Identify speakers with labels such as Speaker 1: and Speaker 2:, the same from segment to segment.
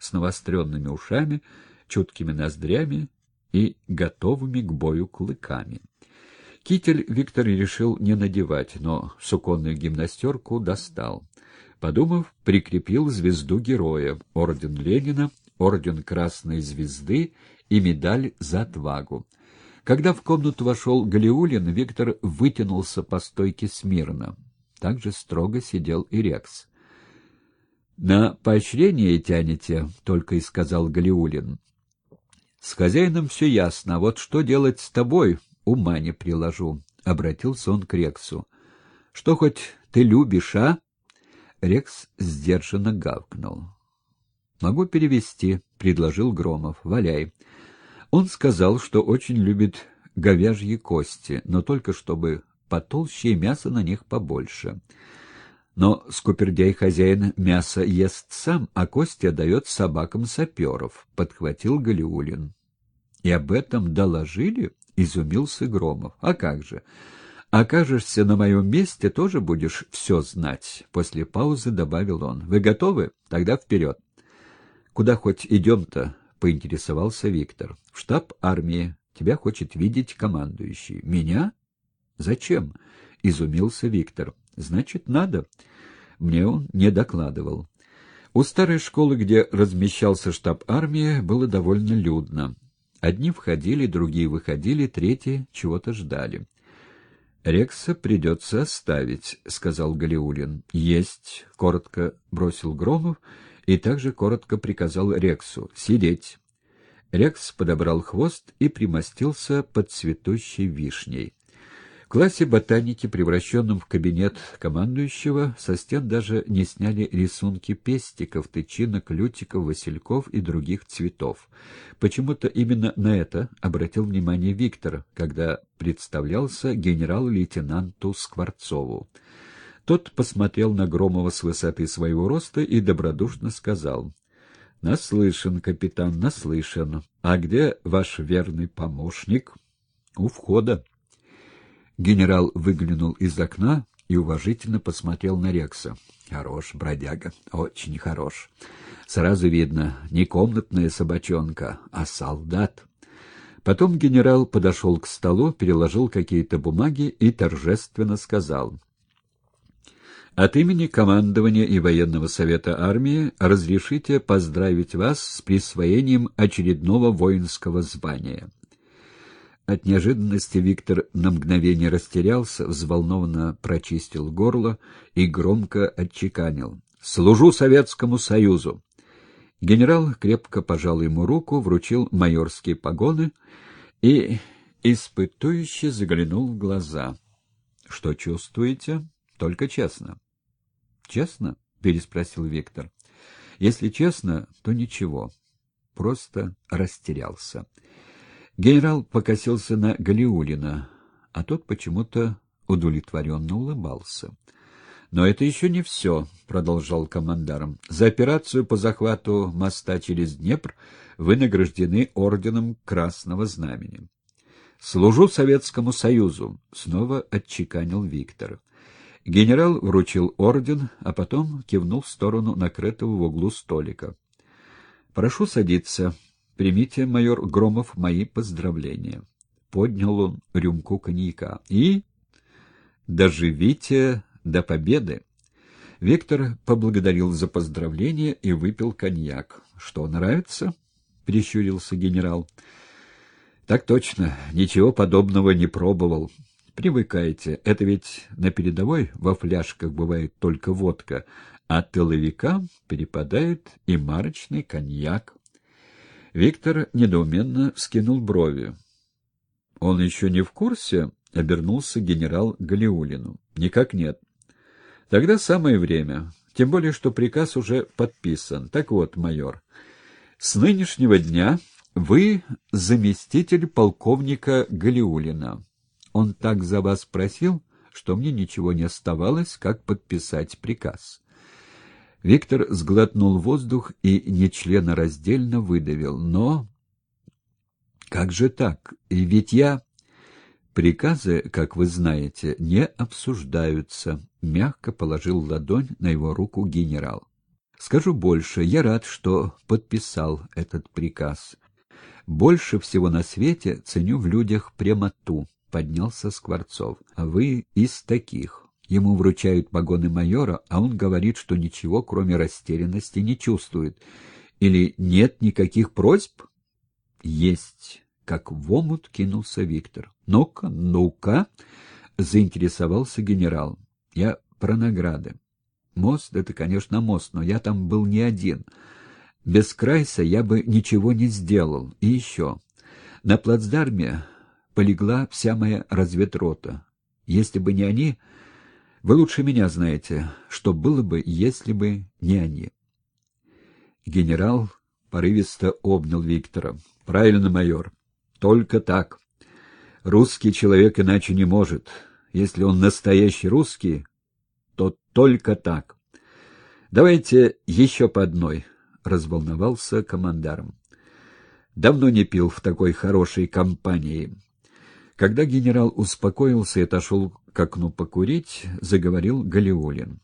Speaker 1: с навостренными ушами, чуткими ноздрями и готовыми к бою клыками. Китель Виктор решил не надевать, но суконную гимнастерку достал. Подумав, прикрепил звезду Героя, орден Ленина, орден Красной Звезды и медаль за отвагу. Когда в комнату вошел Галиулин, Виктор вытянулся по стойке смирно. Так же строго сидел и Рекс. — На поощрение тянете, — только и сказал Галиулин. — С хозяином все ясно, а вот что делать с тобой, ума не приложу, — обратился он к Рексу. — Что хоть ты любишь, а? Рекс сдержанно гавкнул. — Могу перевести, — предложил Громов. — Валяй. Он сказал, что очень любит говяжьи кости, но только чтобы потолще и мяса на них побольше. Но скупердяй-хозяин мясо ест сам, а кости отдает собакам саперов, — подхватил Галиулин. — И об этом доложили? — изумился Громов. — А как же? Окажешься на моем месте, тоже будешь все знать, — после паузы добавил он. — Вы готовы? Тогда вперед. — Куда хоть идем-то? — поинтересовался Виктор. — В штаб армии. Тебя хочет видеть командующий. — Меня? Зачем? — изумился Виктор. — Значит, надо. Мне он не докладывал. У старой школы, где размещался штаб армии, было довольно людно. Одни входили, другие выходили, третьи чего-то ждали. — Рекса придется оставить, — сказал Галиулин. — Есть, — коротко бросил Громов и также коротко приказал Рексу. — Сидеть. Рекс подобрал хвост и примостился под цветущей вишней. В классе ботаники, превращенном в кабинет командующего, со стен даже не сняли рисунки пестиков, тычинок, лютиков, васильков и других цветов. Почему-то именно на это обратил внимание Виктор, когда представлялся генерал-лейтенанту Скворцову. Тот посмотрел на Громова с высоты своего роста и добродушно сказал: — Наслышан, капитан, наслышан. А где ваш верный помощник? — У входа. Генерал выглянул из окна и уважительно посмотрел на Рекса. — Хорош, бродяга, очень хорош. Сразу видно, не комнатная собачонка, а солдат. Потом генерал подошел к столу, переложил какие-то бумаги и торжественно сказал: — От имени командования и военного совета армии разрешите поздравить вас с присвоением очередного воинского звания. От неожиданности Виктор на мгновение растерялся, взволнованно прочистил горло и громко отчеканил: «Служу Советскому Союзу!» Генерал крепко пожал ему руку, вручил майорские погоны и испытующе заглянул в глаза. «Что чувствуете? Только честно». «Честно?» — переспросил Виктор. «Если честно, то ничего. Просто растерялся». Генерал покосился на Галиулина, а тот почему-то удовлетворенно улыбался. «Но это еще не все», — продолжал командарм. «За операцию по захвату моста через Днепр вы награждены орденом Красного Знамени». «Служу Советскому Союзу», — снова отчеканил Виктор. Генерал вручил орден, а потом кивнул в сторону накрытого в углу столика. «Прошу садиться. Примите, майор Громов, мои поздравления». Поднял он рюмку коньяка. «И доживите до победы». Виктор поблагодарил за поздравления и выпил коньяк. «Что, нравится?» — прищурился генерал. «Так точно. Ничего подобного не пробовал. Привыкайте. Это ведь на передовой во фляжках бывает только водка, а тыловикам перепадает и марочный коньяк». Виктор недоуменно вскинул брови. — Он еще не в курсе? — обернулся генерал к Галиулину. — Никак нет. — Тогда самое время. Тем более, что приказ уже подписан. Так вот, майор, с нынешнего дня вы заместитель полковника Галиулина. Он так за вас просил, что мне ничего не оставалось, как подписать приказ. Виктор сглотнул воздух и нечленораздельно выдавил. «Но как же так? И ведь я...» «Приказы, как вы знаете, не обсуждаются», — мягко положил ладонь на его руку генерал. Скажу больше, я рад, что подписал этот приказ. Больше всего на свете ценю в людях прямоту, поднялся Скворцов. А вы из таких. Ему вручают погоны майора, а он говорит, что ничего, кроме растерянности, не чувствует. Или нет никаких просьб? Есть. Как в омут кинулся Виктор. Ну-ка, ну-ка, заинтересовался генерал. Я про награды. Мост — это, конечно, мост, но я там был не один. Без Крайса я бы ничего не сделал. И еще. На плацдарме полегла вся моя разведрота. Если бы не они... Вы лучше меня знаете, что было бы, если бы не они. Генерал порывисто обнял Виктора. Правильно, майор. Только так. Русский человек иначе не может. Если он настоящий русский, то только так. Давайте еще по одной, разволновался командарм. Давно не пил в такой хорошей компании. Когда генерал успокоился и отошел к окну покурить, заговорил Галиулин.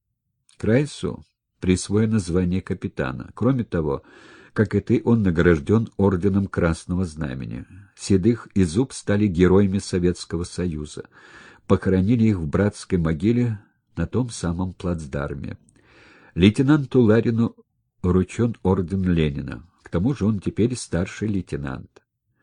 Speaker 1: Крайсу присвоено звание капитана. Кроме того, как и ты, он награжден орденом Красного Знамени. Седых и Зуб стали героями Советского Союза. Похоронили их в братской могиле на том самом плацдарме. Лейтенанту Ларину вручен орден Ленина. К тому же он теперь старший лейтенант.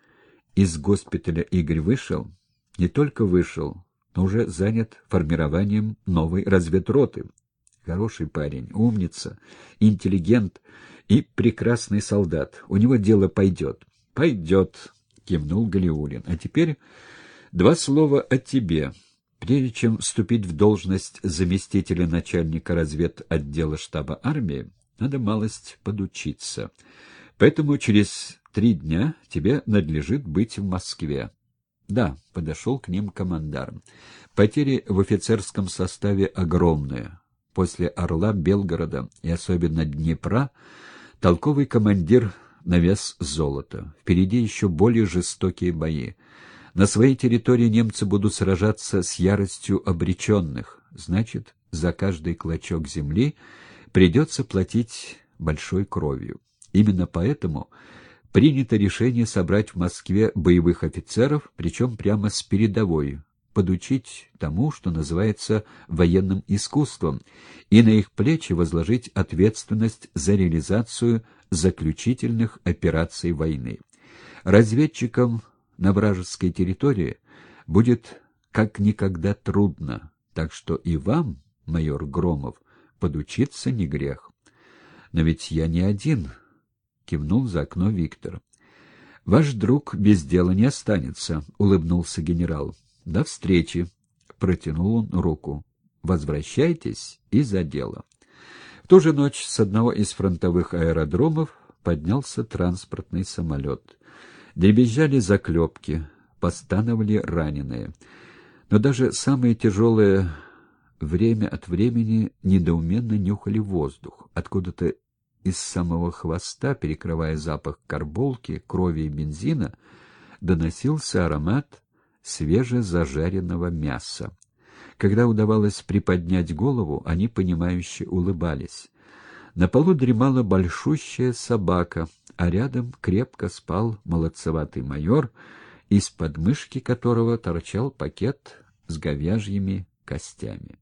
Speaker 1: Из госпиталя Игорь вышел, не только вышел, но уже занят формированием новой разведроты. Хороший парень, умница, интеллигент и прекрасный солдат. У него дело пойдет. — Пойдет, — кивнул Галиулин. — А теперь два слова о тебе. Прежде чем вступить в должность заместителя начальника разведотдела штаба армии, надо малость подучиться. Поэтому через 3 дня тебе надлежит быть в Москве. Да, подошел к ним командарм. Потери в офицерском составе огромные. После Орла, Белгорода и особенно Днепра толковый командир на вес золота. Впереди еще более жестокие бои. На своей территории немцы будут сражаться с яростью обреченных. Значит, за каждый клочок земли придется платить большой кровью. Именно поэтому принято решение собрать в Москве боевых офицеров, причем прямо с передовой, подучить тому, что называется военным искусством, и на их плечи возложить ответственность за реализацию заключительных операций войны. Разведчикам на вражеской территории будет как никогда трудно, так что и вам, майор Громов, подучиться не грех. Но ведь я не один, — кивнул за окно Виктор. — Ваш друг без дела не останется, — улыбнулся генерал. — До встречи, — протянул он руку. — Возвращайтесь и за дело. В ту же ночь с одного из фронтовых аэродромов поднялся транспортный самолет. Дребезжали заклепки, постановали раненые. Но даже самые тяжелые время от времени недоуменно нюхали воздух. Откуда-то из самого хвоста, перекрывая запах карболки, крови и бензина, доносился аромат свежезажаренного мяса. Когда удавалось приподнять голову, они, понимающе улыбались. На полу дремала большущая собака, а рядом крепко спал молодцеватый майор, из подмышки которого торчал пакет с говяжьими костями.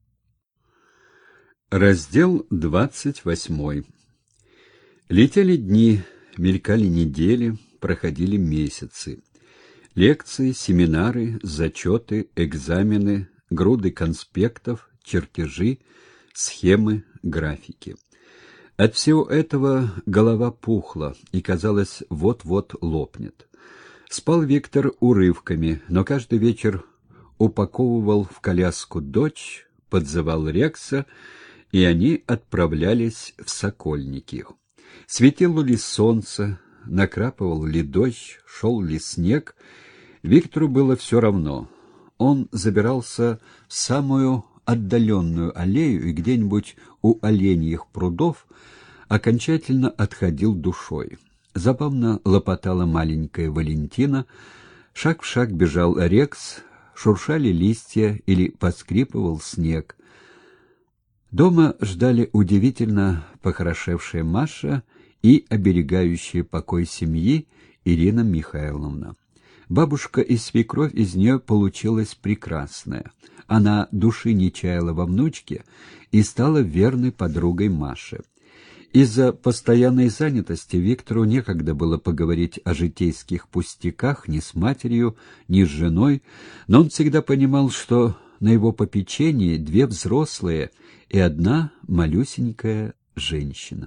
Speaker 1: Раздел 28. Летели дни, мелькали недели, проходили месяцы. Лекции, семинары, зачеты, экзамены, груды конспектов, чертежи, схемы, графики. От всего этого голова пухла и, казалось, вот-вот лопнет. Спал Виктор урывками, но каждый вечер упаковывал в коляску дочь, подзывал Рекса, и они отправлялись в Сокольники. Светило ли солнце, накрапывал ли дождь, шел ли снег, Виктору было все равно. Он забирался в самую отдаленную аллею и где-нибудь у оленьих прудов окончательно отходил душой. Забавно лопотала маленькая Валентина, шаг в шаг бежал Рекс, шуршали листья или поскрипывал снег. Дома ждали удивительно похорошевшая Маша и оберегающая покой семьи Ирина Михайловна. Бабушка и свекровь из нее получилась прекрасная. Она души не чаяла во внучке и стала верной подругой Маши. Из-за постоянной занятости Виктору некогда было поговорить о житейских пустяках ни с матерью, ни с женой, но он всегда понимал, что на его попечении две взрослые и одна малюсенькая женщина.